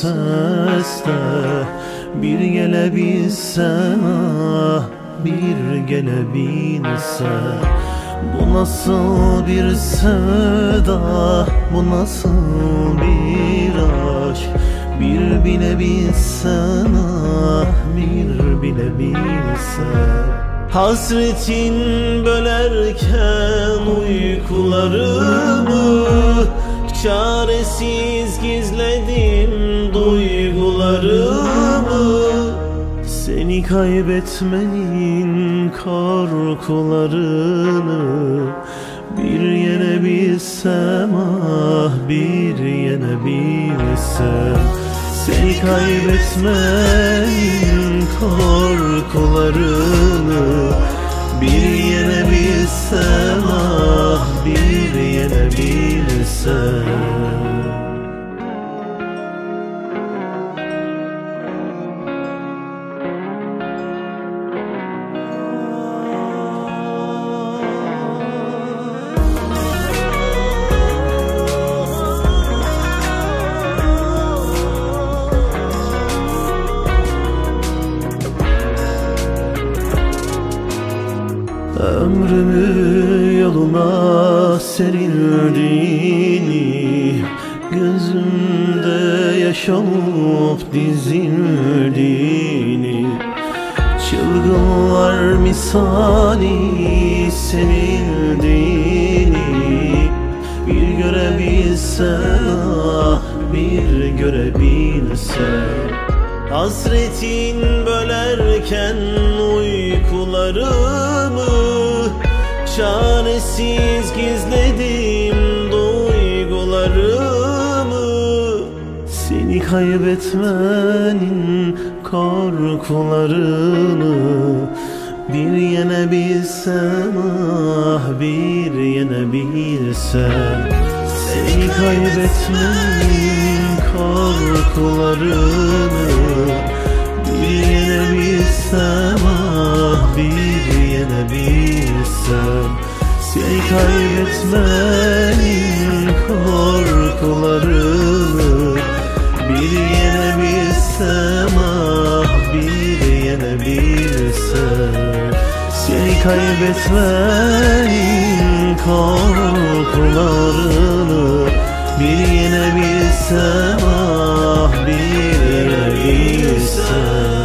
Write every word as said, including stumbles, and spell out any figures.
seste bir gelebilsen, ah bir gelebilsen. Bu nasıl bir sevda, bu nasıl bir aşk, bir bilebilsen, ah bir bilebilsen. Hasretin bölerken uykularımı, çaresiz gizledim duygularımı. Seni kaybetmenin korkularını bir yenebilsem, ah bir yenebilsem. Seni kaybetmenin korkularını bir yenebilsem, ah bir yenebilsem. Ömrümü yoluna serildiğini, gözümde yaş olup dizildiğini, çılgınlar misali sevildiğini bir görebilsen, ah bir görebilsen. Hasretin bölerken uykularımı, çaresiz gizledim duygularımı. Seni kaybetmenin korkularını bir yenebilsem, ah bir yenebilsem. Seni kaybetmenin korkularını bir yenebilsem, ah bir yenebilsem. Seni kaybetmenin korkularını bir yenebilsem, ah bir yenebilsem. Seni kaybetmenin korkularını bir yenebilsem, ah bir yenebilsem.